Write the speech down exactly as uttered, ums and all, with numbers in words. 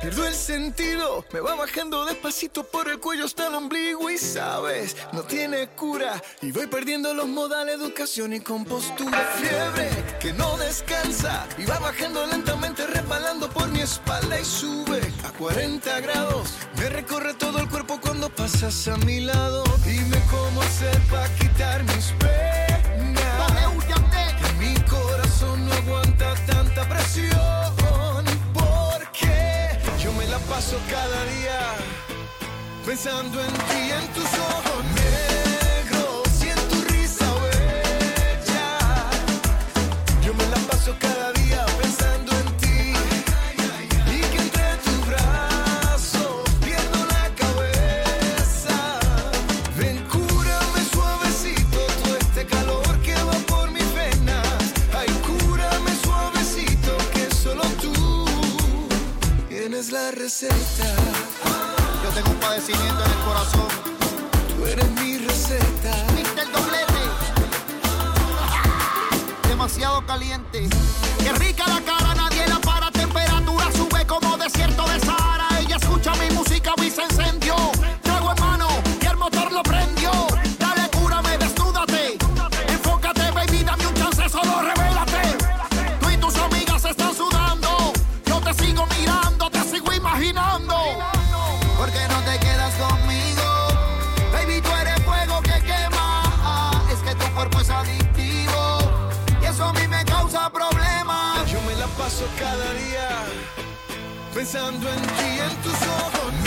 Pierdo el sentido, me va bajando despacito por el cuello hasta el ombligo y sabes, no tiene cura. Y voy perdiendo los modales, educación y compostura. Fiebre que no descansa y va bajando lentamente, resbalando por mi espalda y sube a cuarenta grados. Me recorre todo el cuerpo cuando pasas a mi lado. Dime cómo hacer para quitar mis penas. Que mi corazón no aguanta tanta presión. Porque yo me la paso cada día pensando en ti, en tus ojos negros y en tu risa bella. Yo me la paso cada día pensando en ti y que entre tus brazos pierdo la cabeza. Ven, cúrame suavecito todo este calor que va por mis venas. Ay, cúrame suavecito que solo tú tienes la receta. Yo tengo un padecimiento en el corazón. Tú eres mi receta. mister Doblete. Demasiado caliente. Qué rica la cara, nadie la para. Temperatura sube como desierto de Sahara. Ella escucha mi música y se encendió. Trago en mano y el motor lo prendió. Dale, cúrame, desnúdate. Enfócate, baby, dame un chance, solo revélate. Tú y tus amigas están sudando. Yo te sigo mirando, te sigo imaginando. ¿Por qué no te quedas conmigo? Baby, tú eres fuego que quema. Es que tu cuerpo es adictivo y eso a mí me causa problemas. Yo me la paso cada día pensando en ti, en tus ojos